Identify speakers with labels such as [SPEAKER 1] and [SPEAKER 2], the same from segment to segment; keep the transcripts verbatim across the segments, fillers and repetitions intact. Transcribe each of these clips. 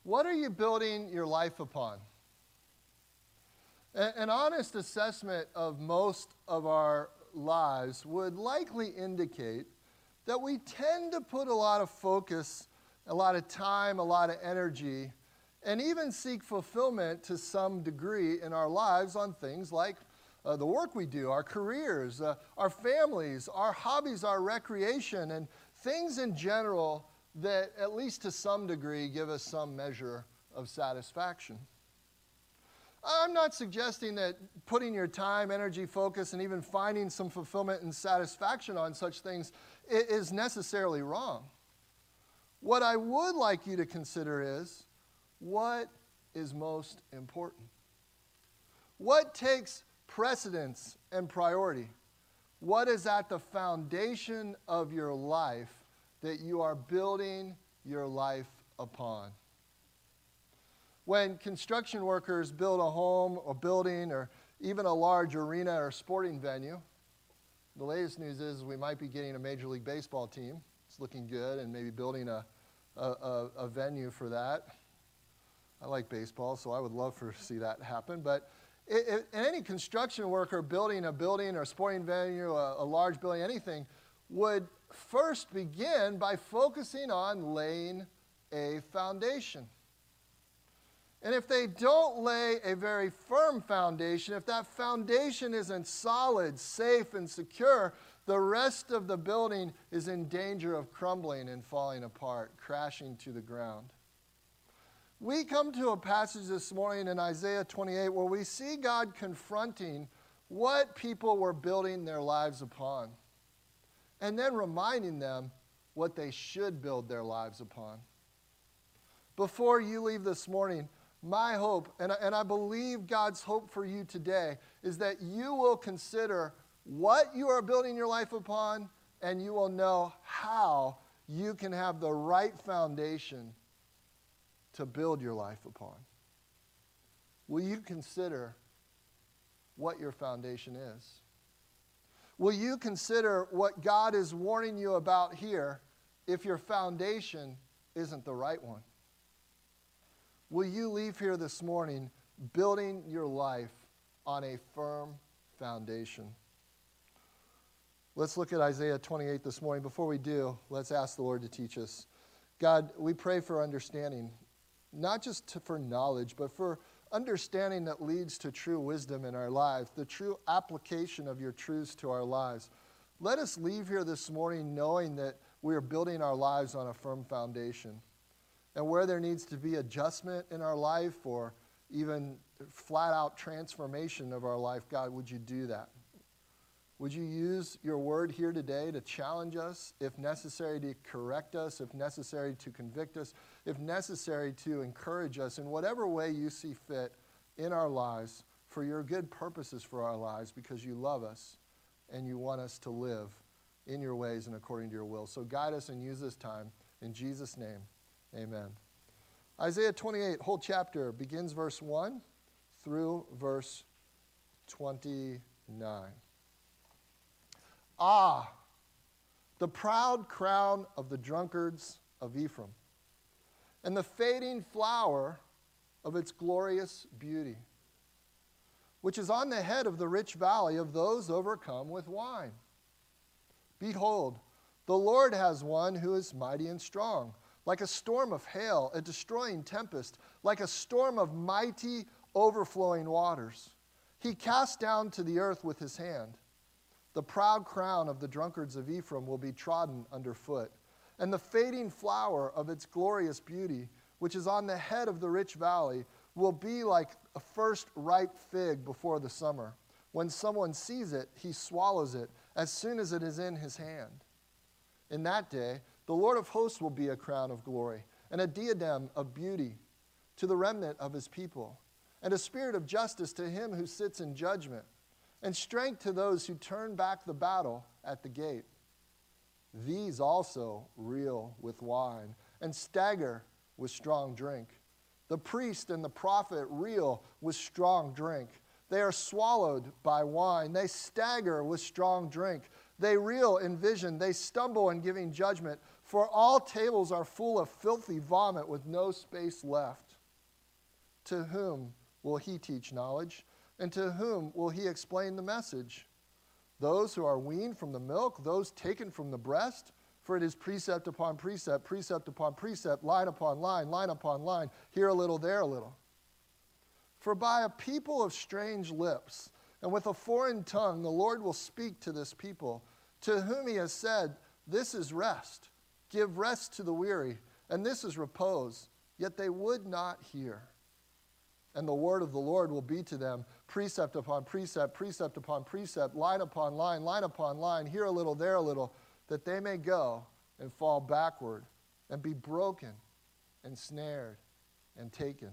[SPEAKER 1] What are you building your life upon? An honest assessment of most of our lives would likely indicate that we tend to put a lot of focus, a lot of time, a lot of energy, and even seek fulfillment to some degree in our lives on things like uh, the work we do, our careers, uh, our families, our hobbies, our recreation, and things in general that, at least to some degree, give us some measure of satisfaction. I'm not suggesting that putting your time, energy, focus, and even finding some fulfillment and satisfaction on such things is necessarily wrong. What I would like you to consider is, what is most important? What takes precedence and priority? What is at the foundation of your life that you are building your life upon? When construction workers build a home, a building, or even a large arena or sporting venue, the latest news is we might be getting a Major League Baseball team. It's looking good, and maybe building a, a, a, a venue for that. I like baseball, so I would love to see that happen. But it, it, any construction worker building a building or a sporting venue, a, a large building, anything, would first begin by focusing on laying a foundation. And if they don't lay a very firm foundation, if that foundation isn't solid, safe, and secure, the rest of the building is in danger of crumbling and falling apart, crashing to the ground. We come to a passage this morning in Isaiah twenty-eight where we see God confronting what people were building their lives upon, and then reminding them what they should build their lives upon. Before you leave this morning, my hope, and I, and I believe God's hope for you today, is that you will consider what you are building your life upon, and you will know how you can have the right foundation to build your life upon. Will you consider what your foundation is? Will you consider what God is warning you about here if your foundation isn't the right one? Will you leave here this morning building your life on a firm foundation? Let's look at Isaiah twenty-eight this morning. Before we do, let's ask the Lord to teach us. God, we pray for understanding, not just to, for knowledge, but for understanding that leads to true wisdom in our lives, the true application of your truths to our lives. Let us leave here this morning knowing that we are building our lives on a firm foundation. And where there needs to be adjustment in our life or even flat-out transformation of our life, God, would you do that? Would you use your word here today to challenge us, if necessary to correct us, if necessary to convict us, if necessary to encourage us in whatever way you see fit in our lives for your good purposes for our lives, because you love us and you want us to live in your ways and according to your will. So guide us and use this time. In Jesus' name, amen. Isaiah twenty-eight, whole chapter, begins verse one through verse twenty-nine. Ah, the proud crown of the drunkards of Ephraim, and the fading flower of its glorious beauty, which is on the head of the rich valley of those overcome with wine. Behold, the Lord has one who is mighty and strong, like a storm of hail, a destroying tempest, like a storm of mighty overflowing waters. He cast down to the earth with his hand. The proud crown of the drunkards of Ephraim will be trodden underfoot, and the fading flower of its glorious beauty, which is on the head of the rich valley, will be like a first ripe fig before the summer. When someone sees it, he swallows it as soon as it is in his hand. In that day, the Lord of hosts will be a crown of glory and a diadem of beauty to the remnant of his people, and a spirit of justice to him who sits in judgment, and strength to those who turn back the battle at the gate. These also reel with wine and stagger with strong drink. The priest and the prophet reel with strong drink. They are swallowed by wine. They stagger with strong drink. They reel in vision. They stumble in giving judgment. For all tables are full of filthy vomit with no space left. To whom will he teach knowledge? And to whom will he explain the message? Those who are weaned from the milk, those taken from the breast? For it is precept upon precept, precept upon precept, line upon line, line upon line, here a little, there a little. For by a people of strange lips, and with a foreign tongue, the Lord will speak to this people, to whom he has said, this is rest. Give rest to the weary, and this is repose. Yet they would not hear. And the word of the Lord will be to them, precept upon precept, precept upon precept, line upon line, line upon line, here a little, there a little, that they may go and fall backward and be broken and snared and taken.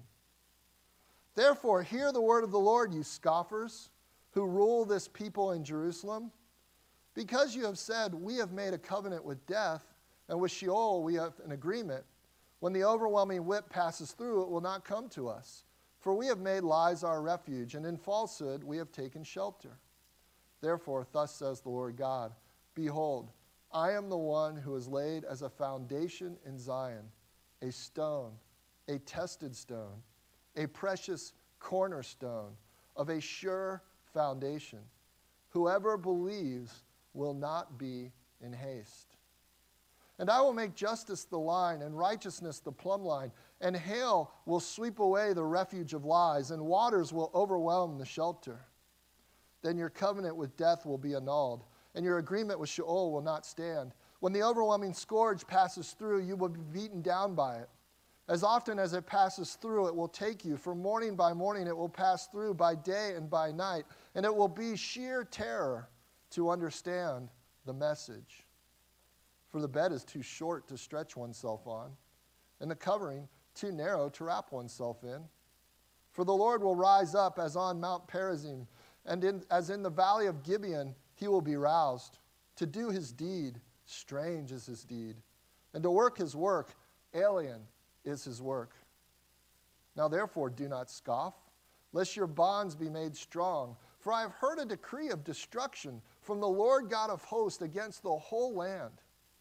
[SPEAKER 1] Therefore, hear the word of the Lord, you scoffers, who rule this people in Jerusalem. Because you have said, we have made a covenant with death, and with Sheol we have an agreement. When the overwhelming whip passes through, it will not come to us. For we have made lies our refuge, and in falsehood we have taken shelter. Therefore, thus says the Lord God, behold, I am the one who is laid as a foundation in Zion, a stone, a tested stone, a precious cornerstone of a sure foundation. Whoever believes will not be in haste. And I will make justice the line, and righteousness the plumb line, and hail will sweep away the refuge of lies, and waters will overwhelm the shelter. Then your covenant with death will be annulled, and your agreement with Sheol will not stand. When the overwhelming scourge passes through, you will be beaten down by it. As often as it passes through, it will take you. For morning by morning it will pass through, by day and by night, and it will be sheer terror to understand the message. For the bed is too short to stretch oneself on, and the covering too narrow to wrap oneself in. For the Lord will rise up as on Mount Perazim, and in, as in the valley of Gibeon he will be roused. To do his deed, strange is his deed, and to work his work, alien is his work. Now therefore do not scoff, lest your bonds be made strong. For I have heard a decree of destruction from the Lord God of hosts against the whole land.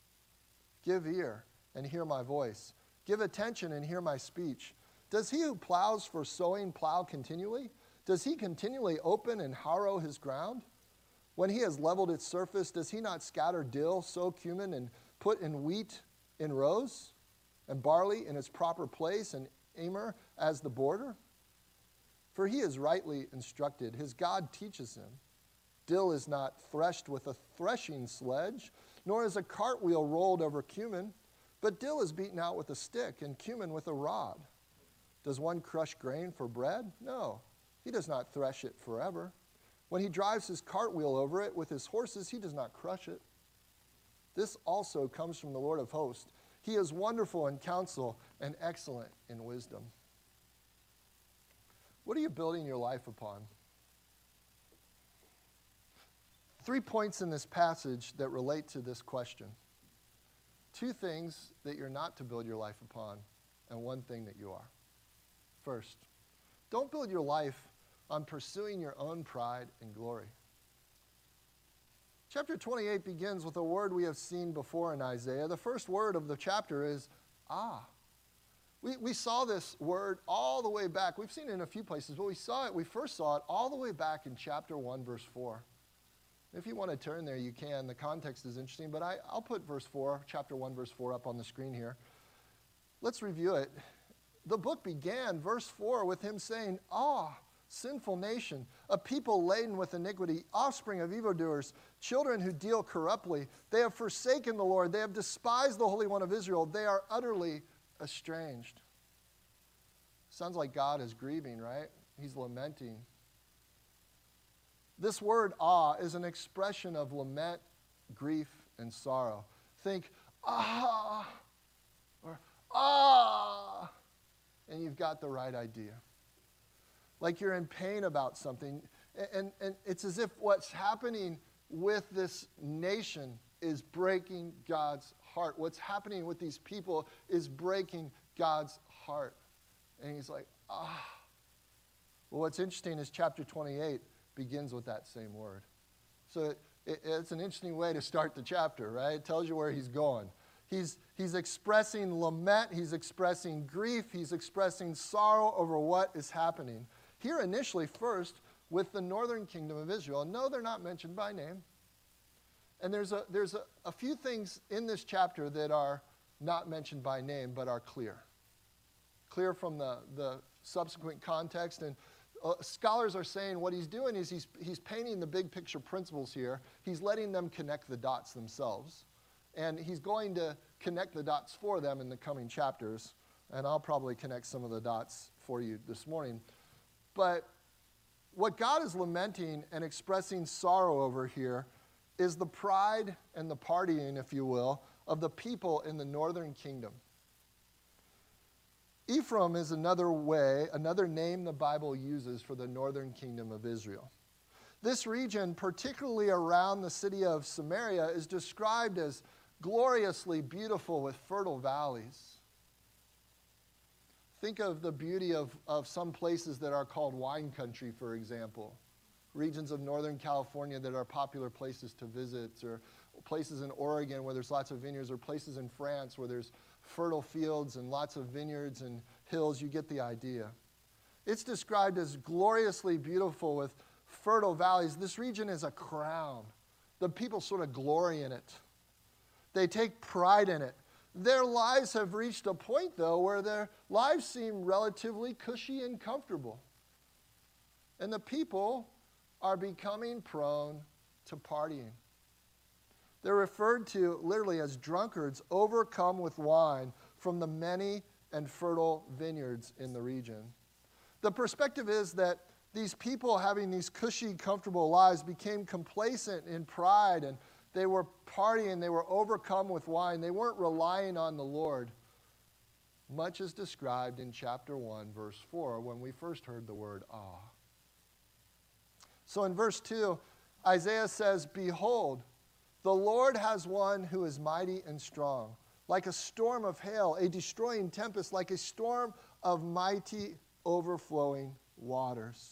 [SPEAKER 1] Give ear and hear my voice. Give attention and hear my speech. Does he who plows for sowing plow continually? Does he continually open and harrow his ground? When he has leveled its surface, does he not scatter dill, sow cumin, and put in wheat in rows, and barley in its proper place, and amber as the border? For he is rightly instructed. His God teaches him. Dill is not threshed with a threshing sledge, nor is a cartwheel rolled over cumin, but dill is beaten out with a stick, and cumin with a rod. Does one crush grain for bread? No, he does not thresh it forever. When he drives his cartwheel over it with his horses, he does not crush it. This also comes from the Lord of hosts. He is wonderful in counsel and excellent in wisdom. What are you building your life upon? Three points in this passage that relate to this question. Two things that you're not to build your life upon, and one thing that you are. First, don't build your life on pursuing your own pride and glory. Chapter twenty-eight begins with a word we have seen before in Isaiah. The first word of the chapter is, ah. We, we saw this word all the way back. We've seen it in a few places, but we saw it, we first saw it all the way back in chapter one, verse four. If you want to turn there, you can. The context is interesting, but I, I'll put verse four, chapter one, verse four up on the screen here. Let's review it. The book began, verse four, with him saying, ah, sinful nation, a people laden with iniquity, offspring of evildoers, children who deal corruptly. They have forsaken the Lord. They have despised the Holy One of Israel. They are utterly estranged. Sounds like God is grieving, right? He's lamenting. This word, ah, is an expression of lament, grief, and sorrow. Think, ah, or ah, and you've got the right idea. Like you're in pain about something, and, and it's as if what's happening with this nation is breaking God's heart. What's happening with these people is breaking God's heart. And he's like, ah. Well, what's interesting is chapter twenty-eight begins with that same word. So it, it, it's an interesting way to start the chapter, right? It tells you where he's going. He's, he's expressing lament, he's expressing grief, he's expressing sorrow over what is happening. Here initially, first, with the northern kingdom of Israel. And no, they're not mentioned by name. And there's a, there's a, a few things in this chapter that are not mentioned by name, but are clear. Clear from the, the subsequent context. And uh, scholars are saying what he's doing is he's, he's painting the big picture principles here. He's letting them connect the dots themselves. And he's going to connect the dots for them in the coming chapters. And I'll probably connect some of the dots for you this morning. But what God is lamenting and expressing sorrow over here is the pride and the partying, if you will, of the people in the northern kingdom. Ephraim is another way, another name the Bible uses for the northern kingdom of Israel. This region, particularly around the city of Samaria, is described as gloriously beautiful with fertile valleys. Think of the beauty of, of some places that are called wine country, for example. Regions of Northern California that are popular places to visit, or places in Oregon where there's lots of vineyards, or places in France where there's fertile fields and lots of vineyards and hills. You get the idea. It's described as gloriously beautiful with fertile valleys. This region is a crown. The people sort of glory in it. They take pride in it. Their lives have reached a point, though, where their lives seem relatively cushy and comfortable. And the people are becoming prone to partying. They're referred to literally as drunkards, overcome with wine from the many and fertile vineyards in the region. The perspective is that these people having these cushy, comfortable lives became complacent in pride, and they were partying, they were overcome with wine. They weren't relying on the Lord. Much is described in chapter one, verse four, when we first heard the word ah. So in verse two, Isaiah says, "Behold, the Lord has one who is mighty and strong, like a storm of hail, a destroying tempest, like a storm of mighty overflowing waters."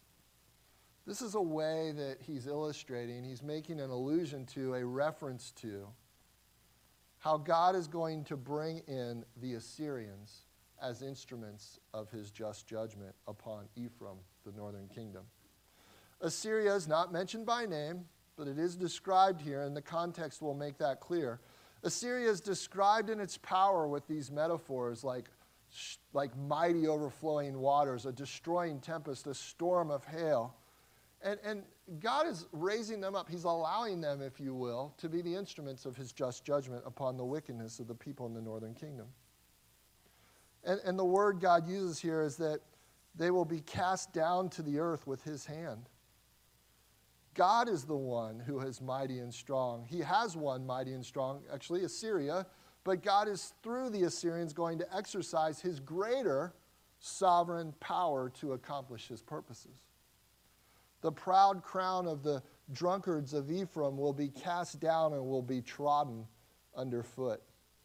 [SPEAKER 1] This is a way that he's illustrating, he's making an allusion to, a reference to, how God is going to bring in the Assyrians as instruments of his just judgment upon Ephraim, the northern kingdom. Assyria is not mentioned by name, but it is described here, and the context will make that clear. Assyria is described in its power with these metaphors like, like mighty overflowing waters, a destroying tempest, a storm of hail. And, and God is raising them up. He's allowing them, if you will, to be the instruments of his just judgment upon the wickedness of the people in the northern kingdom. And, and the word God uses here is that they will be cast down to the earth with his hand. God is the one who is mighty and strong. He has one mighty and strong, actually Assyria, but God is through the Assyrians going to exercise his greater sovereign power to accomplish his purposes. The proud crown of the drunkards of Ephraim will be cast down and will be trodden underfoot.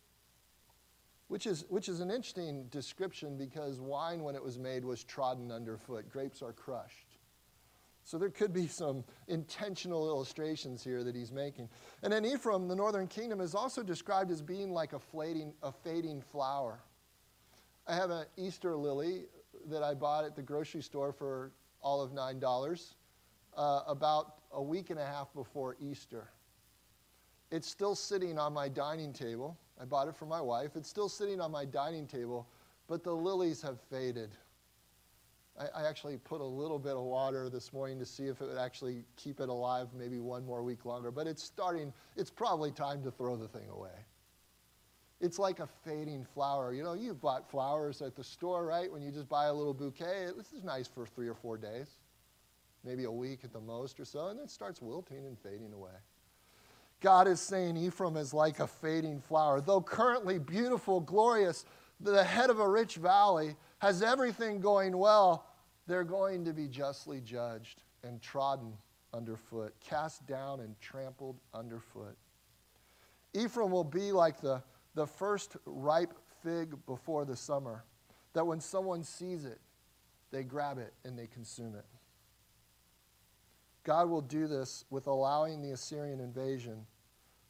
[SPEAKER 1] Which is, which is an interesting description, because wine, when it was made, was trodden underfoot. Grapes are crushed. So there could be some intentional illustrations here that he's making. And then Ephraim, the northern kingdom, is also described as being like a fading, a fading flower. I have an Easter lily that I bought at the grocery store for all of nine dollars. Uh, about a week and a half before Easter. It's still sitting on my dining table. I bought it for my wife. It's still sitting on my dining table, but the lilies have faded. I, I actually put a little bit of water this morning to see if it would actually keep it alive maybe one more week longer, but it's starting, it's probably time to throw the thing away. It's like a fading flower. You know, you've bought flowers at the store, right? When you just buy a little bouquet, this is nice for three or four days. Maybe a week at the most or so, and then it starts wilting and fading away. God is saying Ephraim is like a fading flower. Though currently beautiful, glorious, the head of a rich valley, has everything going well, they're going to be justly judged and trodden underfoot, cast down and trampled underfoot. Ephraim will be like the, the first ripe fig before the summer, that when someone sees it, they grab it and they consume it. God will do this with allowing the Assyrian invasion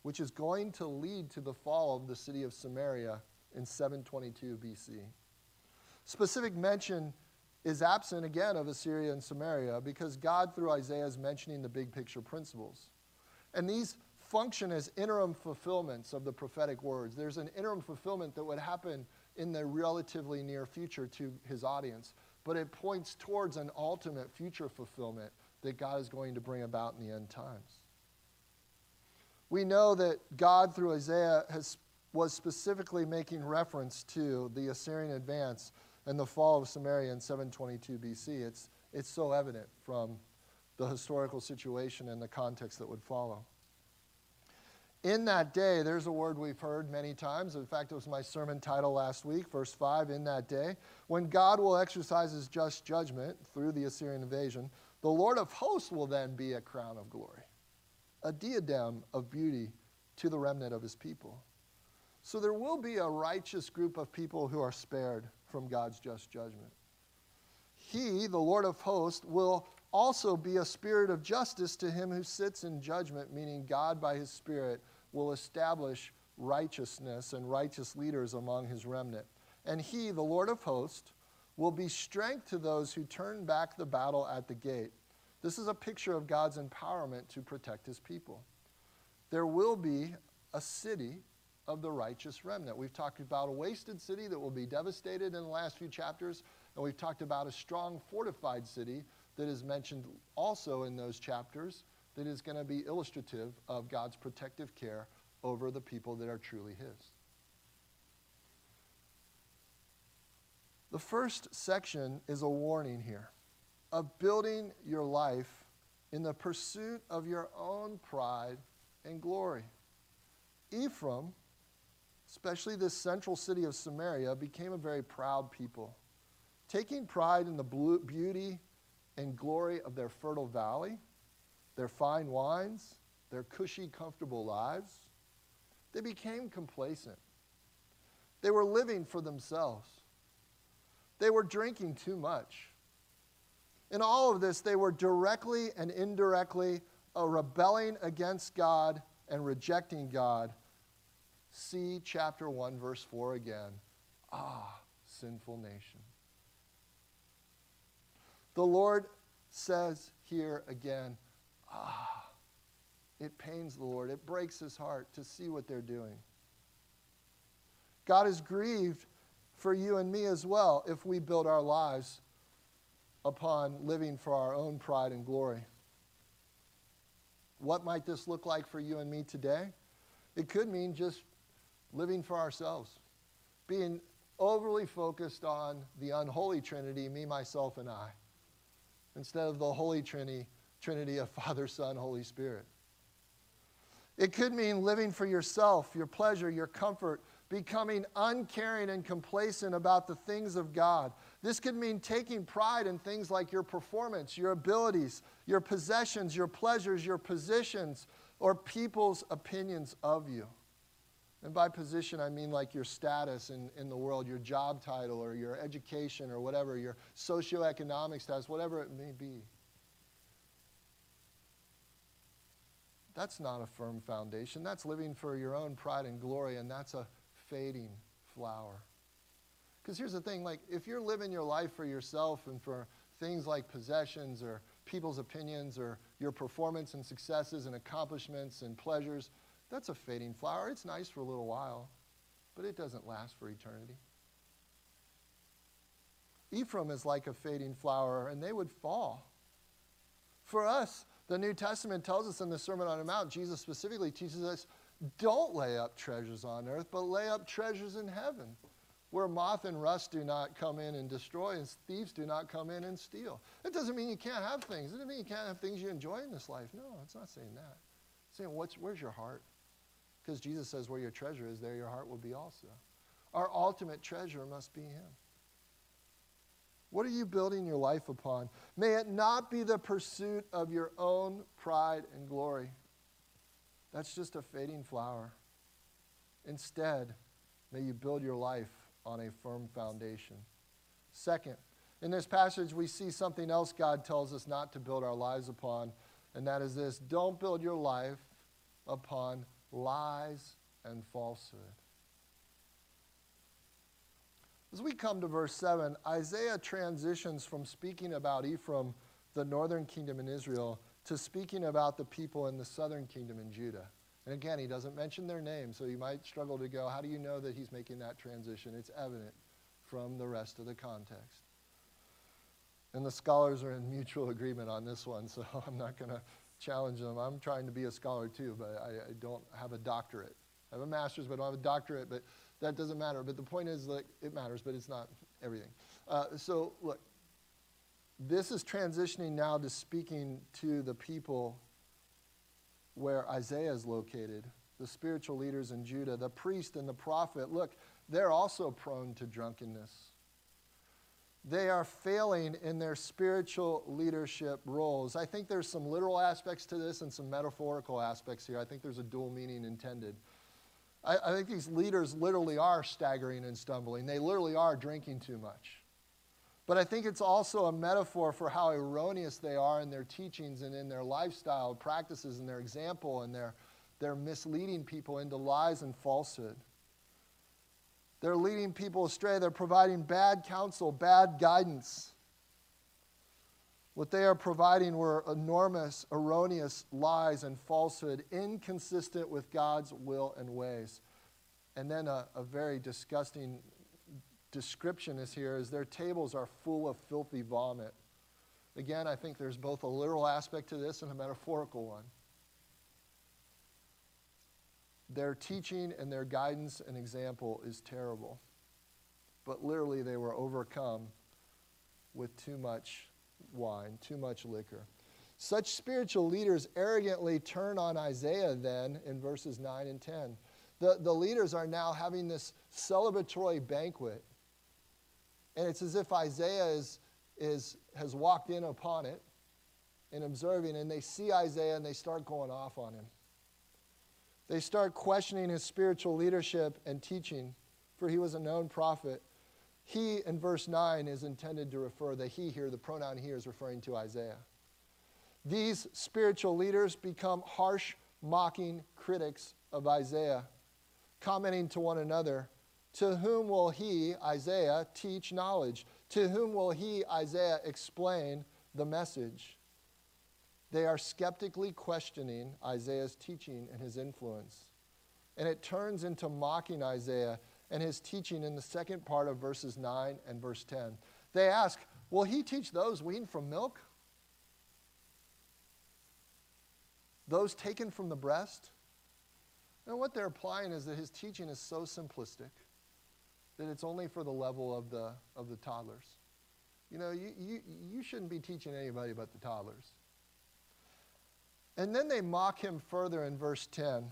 [SPEAKER 1] which is going to lead to the fall of the city of Samaria in seven twenty-two B C. Specific mention is absent again of Assyria and Samaria because God, through Isaiah, is mentioning the big picture principles. And these function as interim fulfillments of the prophetic words. There's an interim fulfillment that would happen in the relatively near future to his audience, but it points towards an ultimate future fulfillment that God is going to bring about in the end times. We know that God, through Isaiah, has, was specifically making reference to the Assyrian advance and the fall of Samaria in seven twenty-two B C. It's, it's so evident from the historical situation and the context that would follow. In that day, there's a word we've heard many times. In fact, it was my sermon title last week, verse five, in that day, when God will exercise his just judgment through the Assyrian invasion, the Lord of hosts will then be a crown of glory, a diadem of beauty to the remnant of his people. So there will be a righteous group of people who are spared from God's just judgment. He, the Lord of hosts, will also be a spirit of justice to him who sits in judgment, meaning God by his Spirit will establish righteousness and righteous leaders among his remnant. And he, the Lord of hosts, will be strength to those who turn back the battle at the gate. This is a picture of God's empowerment to protect his people. There will be a city of the righteous remnant. We've talked about a wasted city that will be devastated in the last few chapters, and we've talked about a strong fortified city that is mentioned also in those chapters that is going to be illustrative of God's protective care over the people that are truly his. The first section is a warning here of building your life in the pursuit of your own pride and glory. Ephraim, especially this central city of Samaria, became a very proud people, taking pride in the beauty and glory of their fertile valley, their fine wines, their cushy, comfortable lives. They became complacent. They were living for themselves. They were drinking too much. In all of this, they were directly and indirectly uh, rebelling against God and rejecting God. See chapter one, verse four again. Ah, sinful nation. The Lord says here again, ah, it pains the Lord. It breaks his heart to see what they're doing. God is grieved for you and me as well if we build our lives upon living for our own pride and glory. What might this look like for you and me today? It could mean just living for ourselves, being overly focused on the unholy Trinity, me, myself, and I, instead of the Holy Trinity, Trinity of Father, Son, Holy Spirit. It could mean living for yourself, your pleasure, your comfort, becoming uncaring and complacent about the things of God. This could mean taking pride in things like your performance, your abilities, your possessions, your pleasures, your positions, or people's opinions of you. And by position, I mean like your status in, in the world, your job title or your education or whatever, your socioeconomic status, whatever it may be. That's not a firm foundation. That's living for your own pride and glory, and that's a fading flower. Because here's the thing, like if you're living your life for yourself and for things like possessions or people's opinions or your performance and successes and accomplishments and pleasures, that's a fading flower. It's nice for a little while, but it doesn't last for eternity. Ephraim is like a fading flower, and they would fall. For us, the New Testament tells us in the Sermon on the Mount, Jesus specifically teaches us, don't lay up treasures on earth, but lay up treasures in heaven, where moth and rust do not come in and destroy, and thieves do not come in and steal. It doesn't mean you can't have things. It doesn't mean you can't have things you enjoy in this life. No, it's not saying that. It's saying, what's, where's your heart? Because Jesus says, where your treasure is, there your heart will be also. Our ultimate treasure must be him. What are you building your life upon? May it not be the pursuit of your own pride and glory. That's just a fading flower. Instead, may you build your life on a firm foundation. Second, in this passage, we see something else God tells us not to build our lives upon, and that is this: don't build your life upon lies and falsehood. As we come to verse seven, Isaiah transitions from speaking about Ephraim, the northern kingdom in Israel, to speaking about the people in the southern kingdom in Judah. And again, he doesn't mention their name, so you might struggle to go, how do you know that he's making that transition? It's evident from the rest of the context. And the scholars are in mutual agreement on this one, so I'm not going to challenge them. I'm trying to be a scholar too, but I, I don't have a doctorate. I have a master's, but I don't have a doctorate, but that doesn't matter. But the point is, like, it matters, but it's not everything. Uh, so, look, this is transitioning now to speaking to the people where Isaiah is located, the spiritual leaders in Judah, the priest and the prophet. Look, they're also prone to drunkenness. They are failing in their spiritual leadership roles. I think there's some literal aspects to this and some metaphorical aspects here. I think there's a dual meaning intended. I, I think these leaders literally are staggering and stumbling. They literally are drinking too much. But I think it's also a metaphor for how erroneous they are in their teachings and in their lifestyle practices and their example, and their, they're misleading people into lies and falsehood. They're leading people astray. They're providing bad counsel, bad guidance. What they are providing were enormous, erroneous lies and falsehood, inconsistent with God's will and ways. And then a, a very disgusting description is here, is their tables are full of filthy vomit. Again, I think there's both a literal aspect to this and a metaphorical one. Their teaching and their guidance and example is terrible. But literally they were overcome with too much wine, too much liquor. Such spiritual leaders arrogantly turn on Isaiah then in verses nine and ten. The, the leaders are now having this celebratory banquet. And it's as if Isaiah is, is, has walked in upon it and observing, and they see Isaiah and they start going off on him. They start questioning his spiritual leadership and teaching, for he was a known prophet. He, in verse nine, is intended to refer, the he here, the pronoun here is referring to Isaiah. These spiritual leaders become harsh, mocking critics of Isaiah, commenting to one another, to whom will he, Isaiah, teach knowledge? To whom will he, Isaiah, explain the message? They are skeptically questioning Isaiah's teaching and his influence. And it turns into mocking Isaiah and his teaching in the second part of verses nine and verse ten. They ask, will he teach those weaned from milk? Those taken from the breast? And what they're implying is that his teaching is so simplistic that it's only for the level of the, of the toddlers. You know, you, you, you shouldn't be teaching anybody but the toddlers. And then they mock him further in verse ten.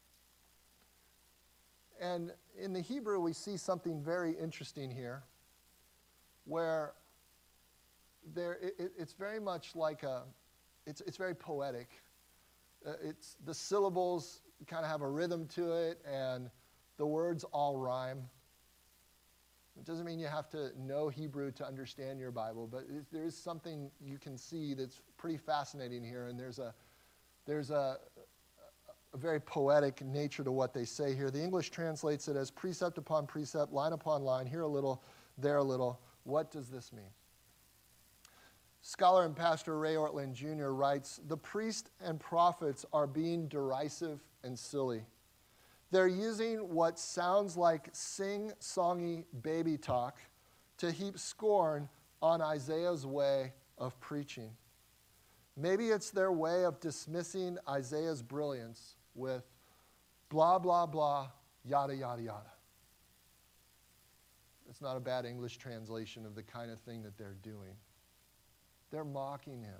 [SPEAKER 1] And in the Hebrew, we see something very interesting here, where there it, it's very much like a, it's, it's very poetic. Uh, it's the syllables kind of have a rhythm to it, and the words all rhyme. It doesn't mean you have to know Hebrew to understand your Bible, but it, there is something you can see that's pretty fascinating here, and there's a there's a, a very poetic nature to what they say here. The English translates it as precept upon precept, line upon line, here a little, there a little. What does this mean? Scholar and pastor Ray Ortlund Junior writes, the priests and prophets are being derisive and silly. They're using what sounds like sing-songy baby talk to heap scorn on Isaiah's way of preaching. Maybe it's their way of dismissing Isaiah's brilliance with blah, blah, blah, yada, yada, yada. It's not a bad English translation of the kind of thing that they're doing. They're mocking him.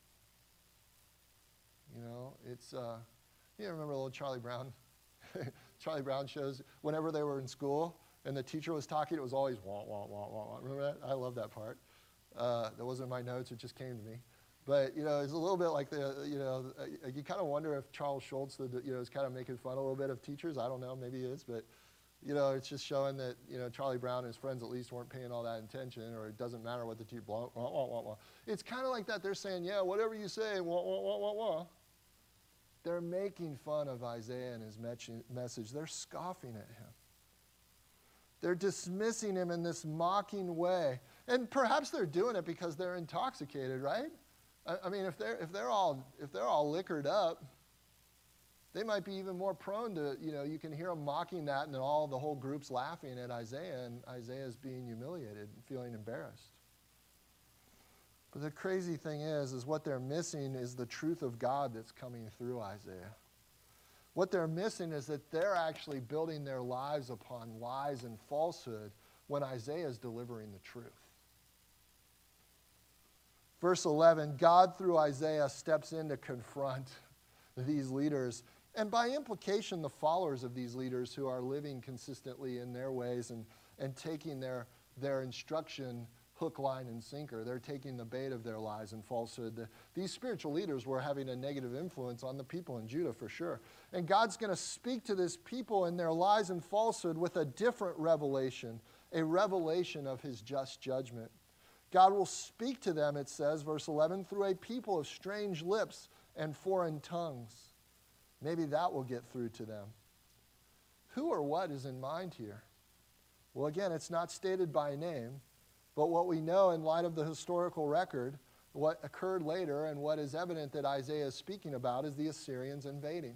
[SPEAKER 1] You know, it's, uh, you remember the little Charlie Brown? Charlie Brown shows, whenever they were in school and the teacher was talking, it was always wah, wah, wah, wah, wah. Remember that? I love that part. Uh, that wasn't in my notes, it just came to me. But, you know, it's a little bit like the, you know, uh, you kind of wonder if Charles Schultz, the, you know, is kind of making fun a little bit of teachers. I don't know, maybe he is, but, you know, it's just showing that, you know, Charlie Brown and his friends at least weren't paying all that attention, or it doesn't matter what the teacher, blah, wah, wah, wah, wah. It's kind of like that. They're saying, yeah, whatever you say, wah, wah, wah, wah, wah. They're making fun of Isaiah and his message. They're scoffing at him. They're dismissing him in this mocking way. And perhaps they're doing it because they're intoxicated, right? I, I mean, if they're, if they're all, if they're all liquored up, they might be even more prone to, you know, you can hear them mocking that and then all the whole group's laughing at Isaiah, and Isaiah's being humiliated and feeling embarrassed. But the crazy thing is, is what they're missing is the truth of God that's coming through Isaiah. What they're missing is that they're actually building their lives upon lies and falsehood when Isaiah is delivering the truth. Verse eleven, God through Isaiah steps in to confront these leaders, and by implication the followers of these leaders who are living consistently in their ways and, and taking their, their instruction hook, line, and sinker. They're taking the bait of their lies and falsehood. The, these spiritual leaders were having a negative influence on the people in Judah for sure. And God's going to speak to this people in their lies and falsehood with a different revelation, a revelation of his just judgment. God will speak to them, it says, verse eleven, through a people of strange lips and foreign tongues. Maybe that will get through to them. Who or what is in mind here? Well, again, it's not stated by name. But what we know in light of the historical record, what occurred later and what is evident that Isaiah is speaking about is the Assyrians invading.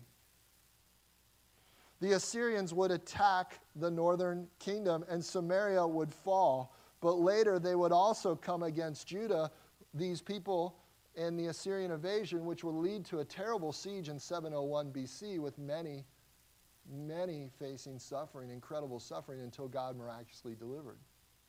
[SPEAKER 1] The Assyrians would attack the northern kingdom and Samaria would fall. But later they would also come against Judah, these people in the Assyrian invasion, which would lead to a terrible siege in seven oh one B C with many, many facing suffering, incredible suffering until God miraculously delivered.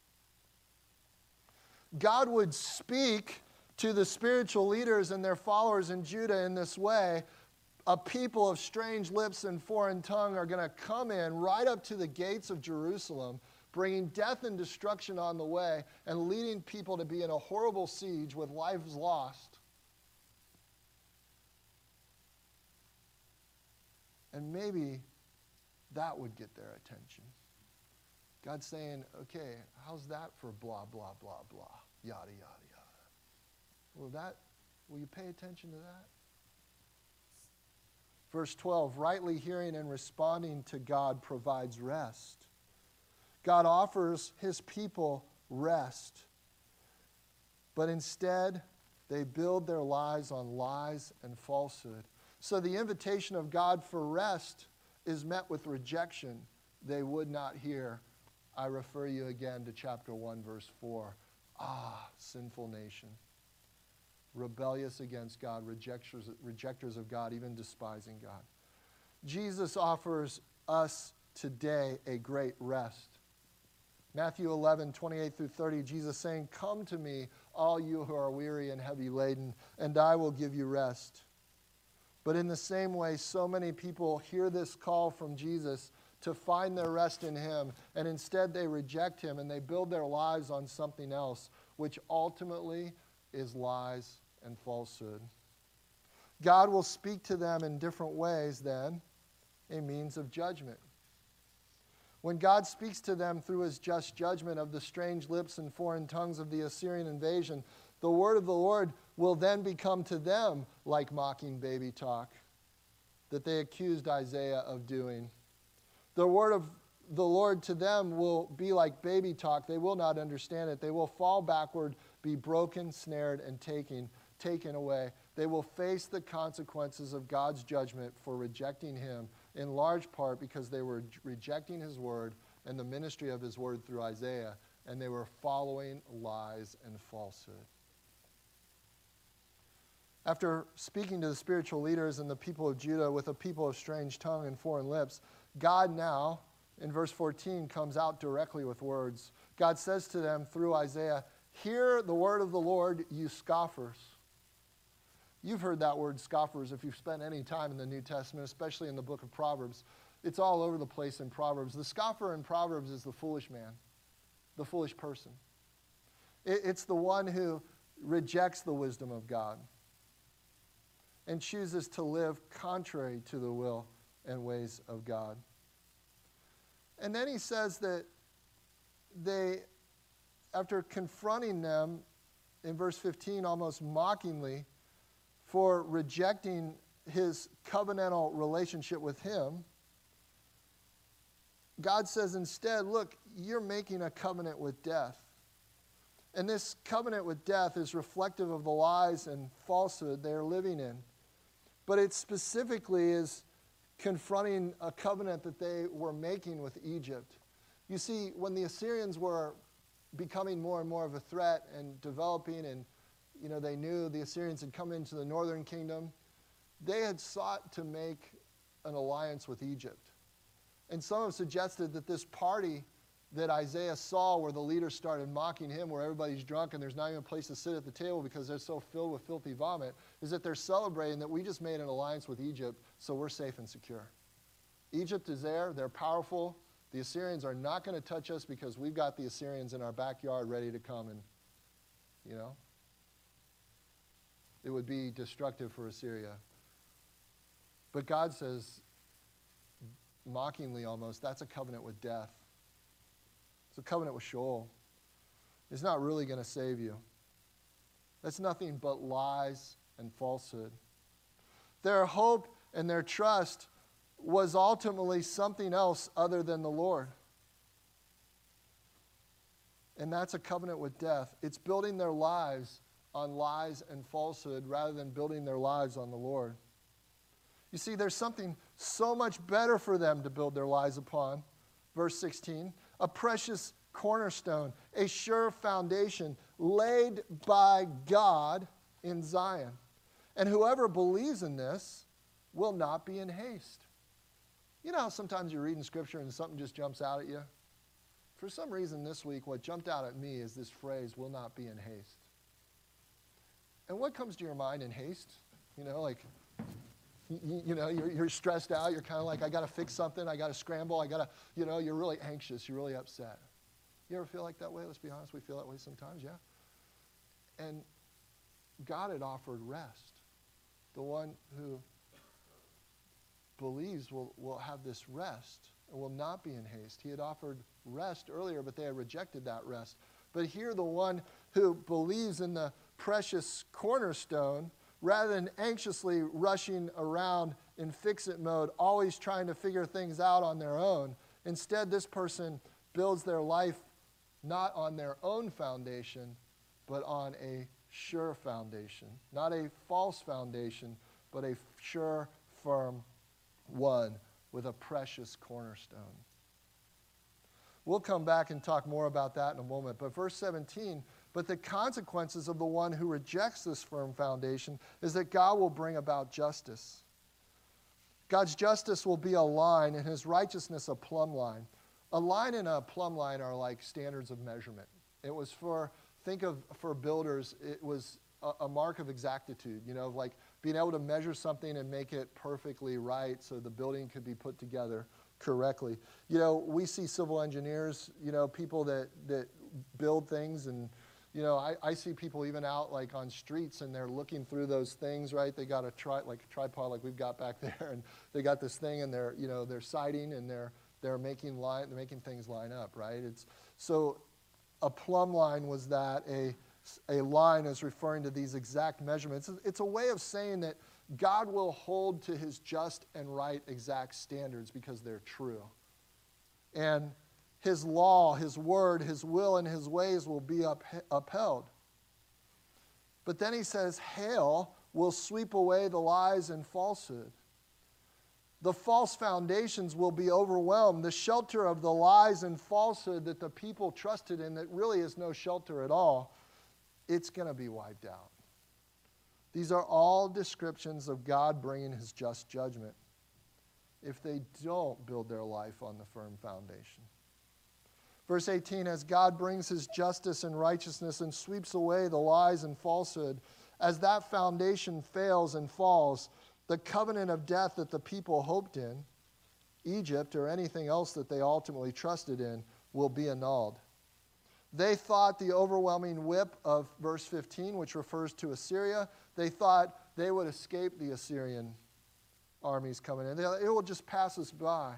[SPEAKER 1] God would speak to the spiritual leaders and their followers in Judah in this way. A people of strange lips and foreign tongue are going to come in right up to the gates of Jerusalem, bringing death and destruction on the way and leading people to be in a horrible siege with lives lost. And maybe that would get their attention. God's saying, okay, how's that for blah, blah, blah, blah, yada, yada, yada. Will that, will you pay attention to that? Verse twelve, rightly hearing and responding to God provides rest. God offers his people rest. But instead, they build their lives on lies and falsehood. So the invitation of God for rest is met with rejection. They would not hear. I refer you again to chapter one, verse four. Ah, sinful nation. Rebellious against God, rejectors, rejectors of God, even despising God. Jesus offers us today a great rest. Matthew eleven, twenty-eight through thirty, Jesus saying, come to me, all you who are weary and heavy laden, and I will give you rest. But in the same way, so many people hear this call from Jesus to find their rest in him, and instead they reject him and they build their lives on something else, which ultimately is lies and falsehood. God will speak to them in different ways then, a means of judgment. When God speaks to them through his just judgment of the strange lips and foreign tongues of the Assyrian invasion, the word of the Lord will then become to them like mocking baby talk that they accused Isaiah of doing. The word of the Lord to them will be like baby talk. They will not understand it. They will fall backward, be broken, snared, and taken, taken away. They will face the consequences of God's judgment for rejecting him, in large part because they were rejecting his word and the ministry of his word through Isaiah, and they were following lies and falsehood. After speaking to the spiritual leaders and the people of Judah with a people of strange tongue and foreign lips, God now, in verse fourteen, comes out directly with words. God says to them through Isaiah, hear the word of the Lord, you scoffers. You've heard that word scoffers if you've spent any time in the New Testament, especially in the book of Proverbs. It's all over the place in Proverbs. The scoffer in Proverbs is the foolish man, the foolish person. It's the one who rejects the wisdom of God and chooses to live contrary to the will and ways of God. And then he says that they, after confronting them in verse fifteen almost mockingly for rejecting his covenantal relationship with him, God says instead, look, you're making a covenant with death. And this covenant with death is reflective of the lies and falsehood they are living in. But it specifically is confronting a covenant that they were making with Egypt. You see, when the Assyrians were becoming more and more of a threat and developing, and you know, they knew the Assyrians had come into the northern kingdom, they had sought to make an alliance with Egypt. And some have suggested that this party that Isaiah saw, where the leaders started mocking him, where everybody's drunk and there's not even a place to sit at the table because they're so filled with filthy vomit, is that they're celebrating that we just made an alliance with Egypt, so we're safe and secure. Egypt is there, they're powerful. The Assyrians are not going to touch us because we've got the Assyrians in our backyard ready to come and, you know, it would be destructive for Assyria. But God says, mockingly almost, that's a covenant with death. It's a covenant with Sheol. It's not really going to save you. That's nothing but lies and falsehood. Their hope and their trust was ultimately something else other than the Lord. And that's a covenant with death. It's building their lives on lies and falsehood rather than building their lives on the Lord. You see, there's something so much better for them to build their lives upon. Verse sixteen, a precious cornerstone, a sure foundation laid by God in Zion. And whoever believes in this will not be in haste. You know how sometimes you're reading Scripture and something just jumps out at you? For some reason this week, what jumped out at me is this phrase, will not be in haste. And what comes to your mind in haste? You know, like, you, you know, you're, you're stressed out. You're kind of like, I got to fix something. I got to scramble. I got to, you know, you're really anxious. You're really upset. You ever feel like that way? Let's be honest. We feel that way sometimes, yeah? And God had offered rest. The one who believes will, will have this rest and will not be in haste. He had offered rest earlier, but they had rejected that rest. But here the one who believes in the precious cornerstone, rather than anxiously rushing around in fix-it mode, always trying to figure things out on their own, instead this person builds their life not on their own foundation, but on a sure foundation. Not a false foundation, but a sure, firm one with a precious cornerstone. We'll come back and talk more about that in a moment. But verse seventeen, but the consequences of the one who rejects this firm foundation is that God will bring about justice. God's justice will be a line and his righteousness a plumb line. A line and a plumb line are like standards of measurement. It was for, think of, for builders, it was a, a mark of exactitude, you know, like being able to measure something and make it perfectly right so the building could be put together correctly. You know, we see civil engineers, you know, people that, that build things, and, you know, I, I see people even out like on streets and they're looking through those things, right? They got a tri- like a tripod like we've got back there, and they got this thing and they're, you know, they're sighting and they're they're making line they're making things line up, right? It's so a plumb line was that a a line is referring to these exact measurements. It's a way of saying that God will hold to his just and right exact standards because they're true. And his law, his word, his will, and his ways will be up, upheld. But then he says, hail will sweep away the lies and falsehood. The false foundations will be overwhelmed. The shelter of the lies and falsehood that the people trusted in, that really is no shelter at all, it's going to be wiped out. These are all descriptions of God bringing his just judgment if they don't build their life on the firm foundation. Verse eighteen, as God brings his justice and righteousness and sweeps away the lies and falsehood, as that foundation fails and falls, the covenant of death that the people hoped in, Egypt or anything else that they ultimately trusted in, will be annulled. They thought the overwhelming whip of verse fifteen, which refers to Assyria, they thought they would escape the Assyrian armies coming in. They thought, it will just pass us by.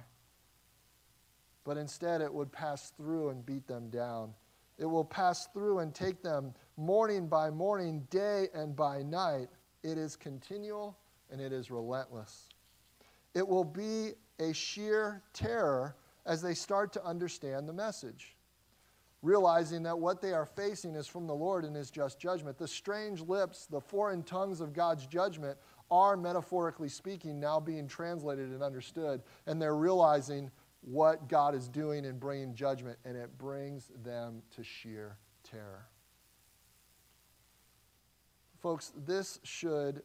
[SPEAKER 1] But instead it would pass through and beat them down. It will pass through and take them morning by morning, day and by night. It is continual and it is relentless. It will be a sheer terror as they start to understand the message, realizing that what they are facing is from the Lord in his just judgment. The strange lips, the foreign tongues of God's judgment are, metaphorically speaking, now being translated and understood, and they're realizing what God is doing in bringing judgment, and it brings them to sheer terror. Folks, this should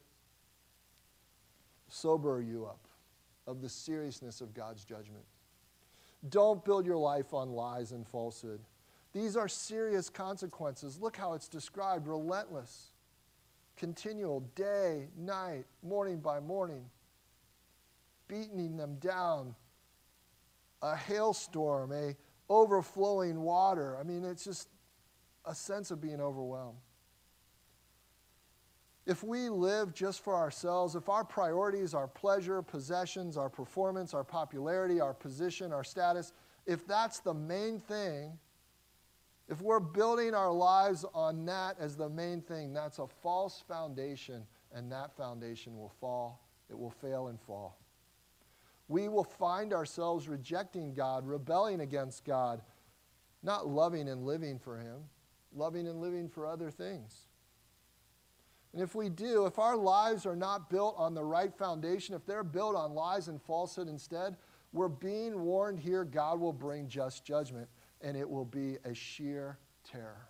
[SPEAKER 1] sober you up of the seriousness of God's judgment. Don't build your life on lies and falsehood. These are serious consequences. Look how it's described, relentless, continual, day, night, morning by morning, beating them down, a hailstorm, a overflowing water. I mean, it's just a sense of being overwhelmed. If we live just for ourselves, if our priorities are pleasure, possessions, our performance, our popularity, our position, our status, if that's the main thing, if we're building our lives on that as the main thing, that's a false foundation, and that foundation will fall. It will fail and fall. We will find ourselves rejecting God, rebelling against God, not loving and living for him, loving and living for other things. And if we do, if our lives are not built on the right foundation, if they're built on lies and falsehood instead, we're being warned here God will bring just judgment, and it will be a sheer terror.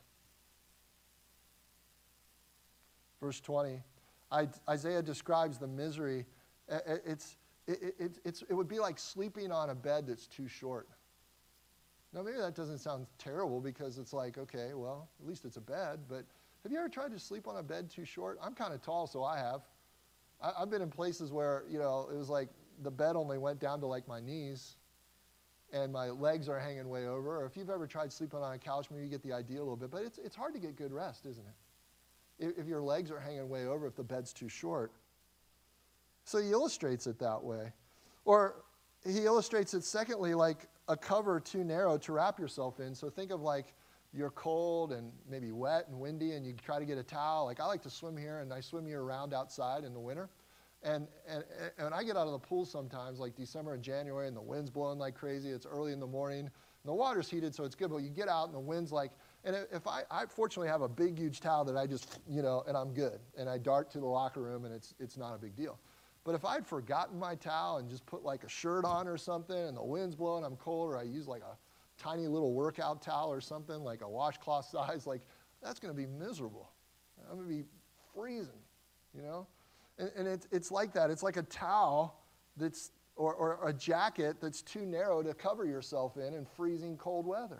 [SPEAKER 1] Verse twenty, Isaiah describes the misery. It's, it, it, it's, it would be like sleeping on a bed that's too short. Now, maybe that doesn't sound terrible because it's like, okay, well, at least it's a bed, but have you ever tried to sleep on a bed too short? I'm kind of tall, so I have. I, I've been in places where, you know, it was like the bed only went down to like my knees, and my legs are hanging way over. Or if you've ever tried sleeping on a couch, maybe you get the idea a little bit. But it's it's hard to get good rest, isn't it? If, if your legs are hanging way over, if the bed's too short. So he illustrates it that way. Or he illustrates it, secondly, like a cover too narrow to wrap yourself in. So think of like you're cold and maybe wet and windy, and you try to get a towel. Like I like to swim here, and I swim year-round outside in the winter. And, and, and when I get out of the pool sometimes, like December and January, and the wind's blowing like crazy, it's early in the morning, and the water's heated, so it's good, but you get out and the wind's like, and if I, I fortunately have a big, huge towel that I just, you know, and I'm good. And I dart to the locker room, and it's it's not a big deal. But if I'd forgotten my towel and just put like a shirt on or something, and the wind's blowing, I'm cold, or I use like a tiny little workout towel or something, like a washcloth size, like that's going to be miserable. I'm going to be freezing, you know? And, and it's, it's like that. It's like a towel that's, or, or a jacket that's too narrow to cover yourself in in freezing cold weather.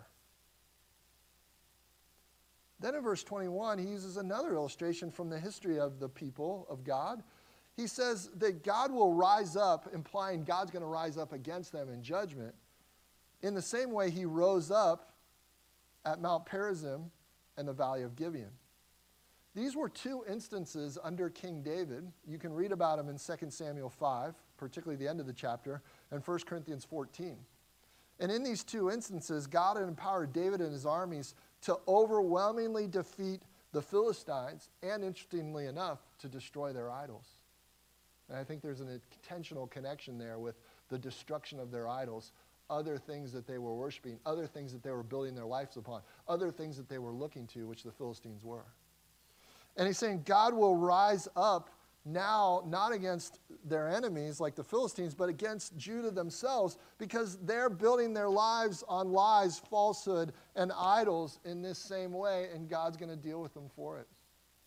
[SPEAKER 1] Then in verse twenty-one, he uses another illustration from the history of the people of God. He says that God will rise up, implying God's going to rise up against them in judgment, in the same way he rose up at Mount Perazim and the Valley of Gibeon. These were two instances under King David. You can read about them in Second Samuel five, particularly the end of the chapter, and First Corinthians fourteen. And in these two instances, God had empowered David and his armies to overwhelmingly defeat the Philistines, and interestingly enough, to destroy their idols. And I think there's an intentional connection there with the destruction of their idols, other things that they were worshiping, other things that they were building their lives upon, other things that they were looking to, which the Philistines were. And he's saying God will rise up now, not against their enemies like the Philistines, but against Judah themselves, because they're building their lives on lies, falsehood, and idols in this same way, and God's going to deal with them for it.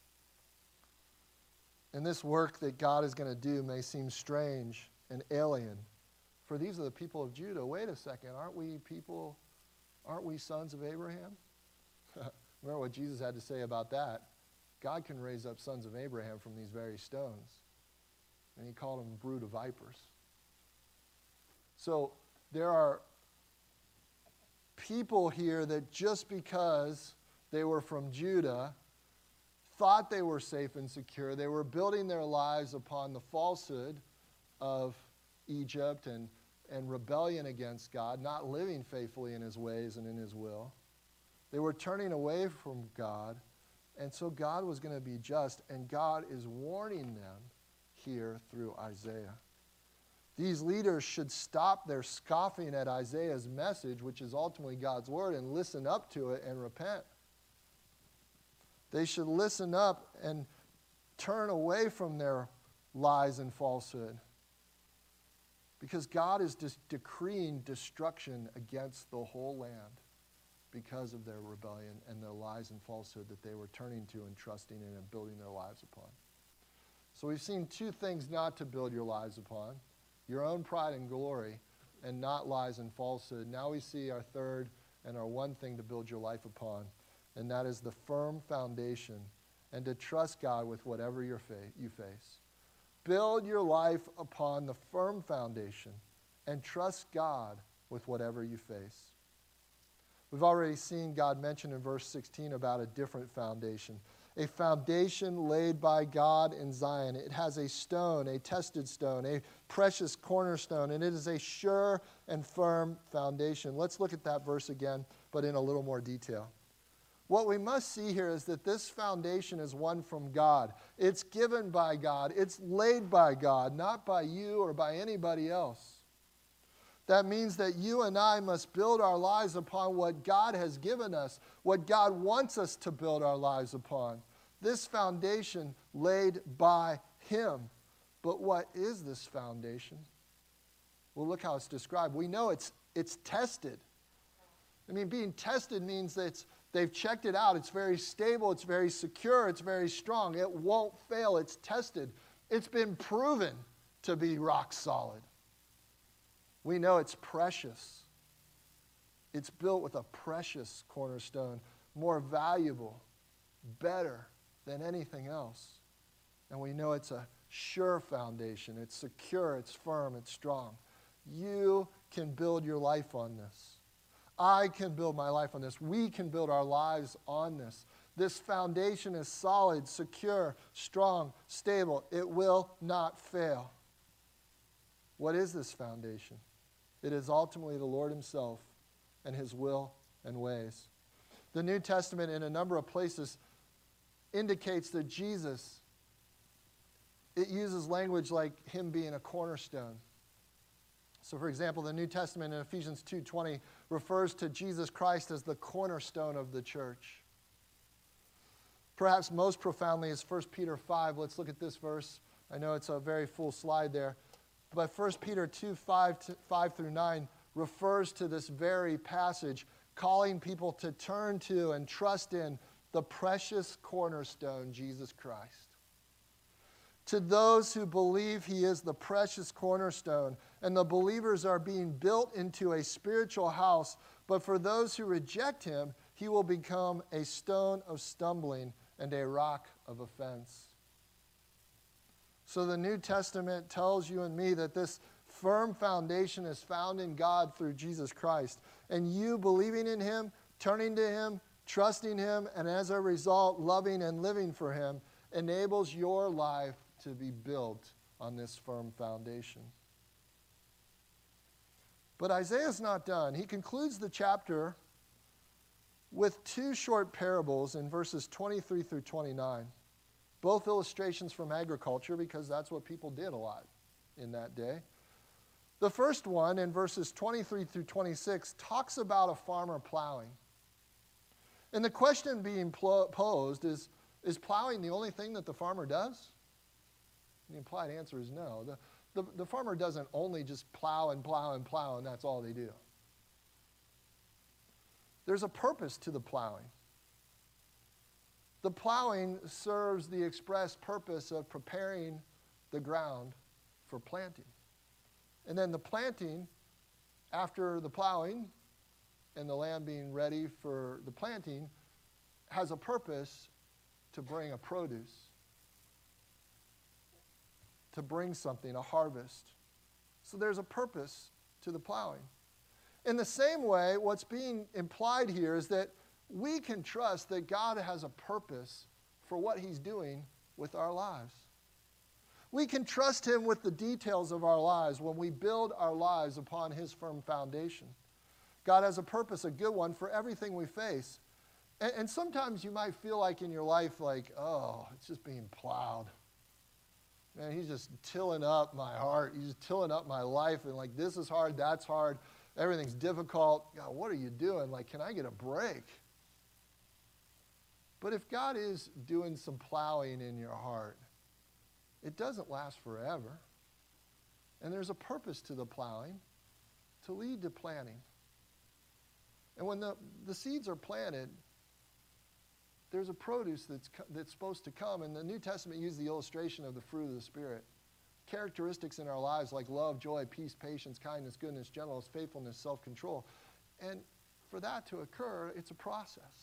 [SPEAKER 1] And this work that God is going to do may seem strange and alien, for these are the people of Judah. Wait a second, aren't we people, aren't we sons of Abraham? Remember what Jesus had to say about that. God can raise up sons of Abraham from these very stones. And he called them brood of vipers. So there are people here that just because they were from Judah, thought they were safe and secure. They were building their lives upon the falsehood of Egypt and, and rebellion against God, not living faithfully in his ways and in his will. They were turning away from God. And so God was going to be just, and God is warning them here through Isaiah. These leaders should stop their scoffing at Isaiah's message, which is ultimately God's word, and listen up to it and repent. They should listen up and turn away from their lies and falsehood. Because God is just decreeing destruction against the whole land because of their rebellion and their lies and falsehood that they were turning to and trusting in and building their lives upon. So we've seen two things not to build your lives upon: your own pride and glory, and not lies and falsehood. Now we see our third and our one thing to build your life upon, and that is the firm foundation, and to trust God with whatever you're fa- you face. Build your life upon the firm foundation and trust God with whatever you face. We've already seen God mention in verse sixteen about a different foundation. A foundation laid by God in Zion. It has a stone, a tested stone, a precious cornerstone, and it is a sure and firm foundation. Let's look at that verse again, but in a little more detail. What we must see here is that this foundation is one from God. It's given by God. It's laid by God, not by you or by anybody else. That means that you and I must build our lives upon what God has given us, what God wants us to build our lives upon. This foundation laid by Him. But what is this foundation? Well, look how it's described. We know it's, it's tested. I mean, being tested means that it's they've checked it out. It's very stable. It's very secure. It's very strong. It won't fail. It's tested. It's been proven to be rock solid. We know it's precious. It's built with a precious cornerstone, more valuable, better than anything else. And we know it's a sure foundation. It's secure. It's firm. It's strong. You can build your life on this. I can build my life on this. We can build our lives on this. This foundation is solid, secure, strong, stable. It will not fail. What is this foundation? It is ultimately the Lord Himself and His will and ways. The New Testament, in a number of places, indicates that Jesus, it uses language like Him being a cornerstone. So, for example, the New Testament in Ephesians two twenty refers to Jesus Christ as the cornerstone of the church. Perhaps most profoundly is First Peter five. Let's look at this verse. I know it's a very full slide there. But First Peter two, five, five through nine refers to this very passage, calling people to turn to and trust in the precious cornerstone, Jesus Christ. To those who believe He is the precious cornerstone, and the believers are being built into a spiritual house, but for those who reject Him, He will become a stone of stumbling and a rock of offense. So the New Testament tells you and me that this firm foundation is found in God through Jesus Christ. And you believing in Him, turning to Him, trusting Him, and as a result, loving and living for Him, enables your life to be built on this firm foundation. But Isaiah's not done. He concludes the chapter with two short parables in verses twenty-three through twenty-nine. Both illustrations from agriculture, because that's what people did a lot in that day. The first one, in verses twenty-three through twenty-six, talks about a farmer plowing. And the question being pl- posed is, is plowing the only thing that the farmer does? The implied answer is no. The, the, the farmer doesn't only just plow and plow and plow, and that's all they do. There's a purpose to the plowing. The plowing serves the express purpose of preparing the ground for planting. And then the planting, after the plowing and the land being ready for the planting, has a purpose to bring a produce, to bring something, a harvest. So there's a purpose to the plowing. In the same way, what's being implied here is that we can trust that God has a purpose for what He's doing with our lives. We can trust Him with the details of our lives when we build our lives upon His firm foundation. God has a purpose, a good one, for everything we face. And, and sometimes you might feel like in your life, like, oh, it's just being plowed. man, he's just tilling up my heart. He's just tilling up my life. And like, this is hard, that's hard. Everything's difficult. God, what are you doing? Like, can I get a break? But if God is doing some plowing in your heart, it doesn't last forever. And there's a purpose to the plowing, to lead to planting. And when the, the seeds are planted, there's a produce that's, that's supposed to come. And the New Testament uses the illustration of the fruit of the Spirit. Characteristics in our lives like love, joy, peace, patience, kindness, goodness, gentleness, faithfulness, self-control. And for that to occur, it's a process.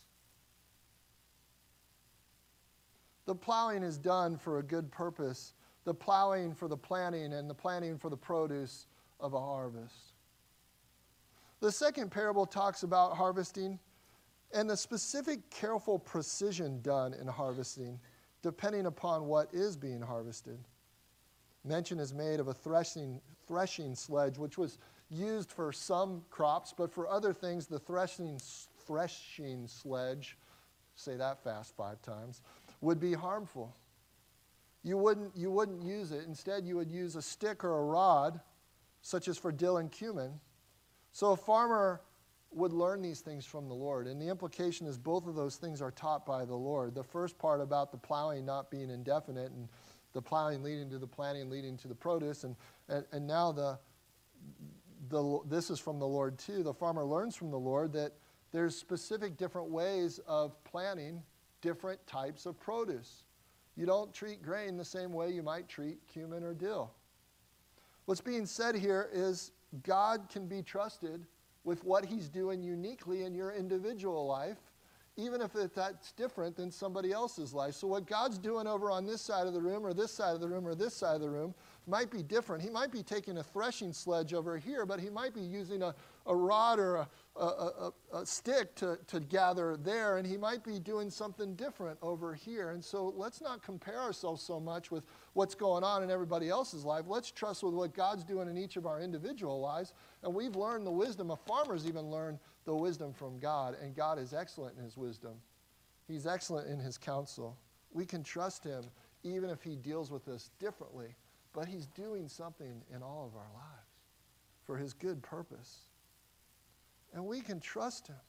[SPEAKER 1] The plowing is done for a good purpose. The plowing for the planting and the planting for the produce of a harvest. The second parable talks about harvesting and the specific careful precision done in harvesting, depending upon what is being harvested. Mention is made of a threshing, threshing sledge, which was used for some crops, but for other things, the threshing, threshing sledge, say that fast five times, would be harmful. You wouldn't, you wouldn't use it. Instead, you would use a stick or a rod, such as for dill and cumin. So a farmer would learn these things from the Lord. And the implication is both of those things are taught by the Lord. The first part about the plowing not being indefinite and the plowing leading to the planting, leading to the produce. And, and, and now the, the, this is from the Lord too. The farmer learns from the Lord that there's specific different ways of planting different types of produce. You don't treat grain the same way you might treat cumin or dill. What's being said here is God can be trusted with what he's doing uniquely in your individual life, even if it, that's different than somebody else's life. So what God's doing over on this side of the room or this side of the room or this side of the room might be different. He might be taking a threshing sledge over here, but he might be using a, a rod or a, a, a, a stick to, to gather there, and he might be doing something different over here. And so let's not compare ourselves so much with what's going on in everybody else's life. Let's trust with what God's doing in each of our individual lives. And we've learned the wisdom. A farmer's even learned the wisdom from God, and God is excellent in his wisdom. He's excellent in his counsel. We can trust him even if he deals with us differently, but he's doing something in all of our lives for his good purpose. And we can trust him.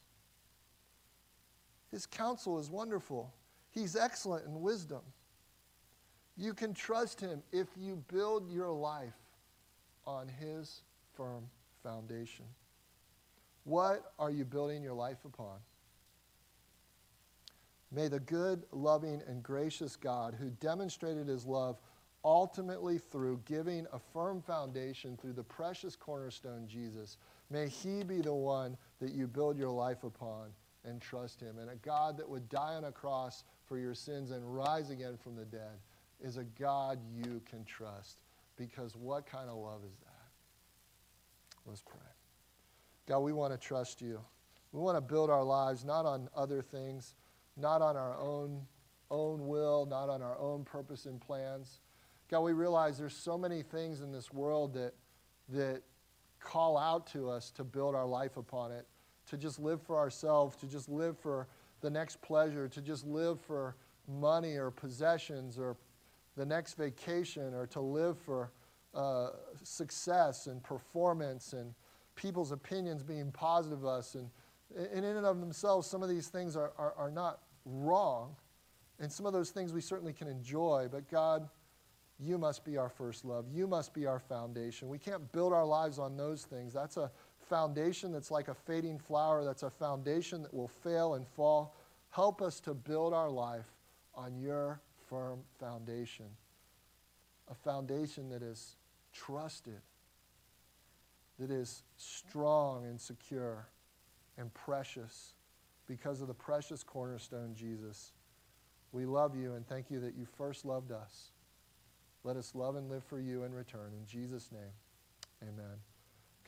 [SPEAKER 1] His counsel is wonderful. He's excellent in wisdom. You can trust him if you build your life on his firm foundation. What are you building your life upon? May the good, loving, and gracious God who demonstrated his love ultimately through giving a firm foundation through the precious cornerstone Jesus, may he be the one that you build your life upon and trust him. And a God that would die on a cross for your sins and rise again from the dead is a God you can trust, because what kind of love is that? Let's pray. God, we want to trust you. We want to build our lives not on other things, not on our own, own will, not on our own purpose and plans. God, we realize there's so many things in this world that, that call out to us to build our life upon it, to just live for ourselves, to just live for the next pleasure, to just live for money or possessions or the next vacation, or to live for uh, success and performance and people's opinions being positive of us. And, and in and of themselves, some of these things are, are, are not wrong. And some of those things we certainly can enjoy. But God, you must be our first love. You must be our foundation. We can't build our lives on those things. That's a foundation that's like a fading flower. That's a foundation that will fail and fall. Help us to build our life on your firm foundation. A foundation that is trusted, that is strong and secure and precious because of the precious cornerstone, Jesus. We love you and thank you that you first loved us. Let us love and live for you in return. In Jesus' name, amen.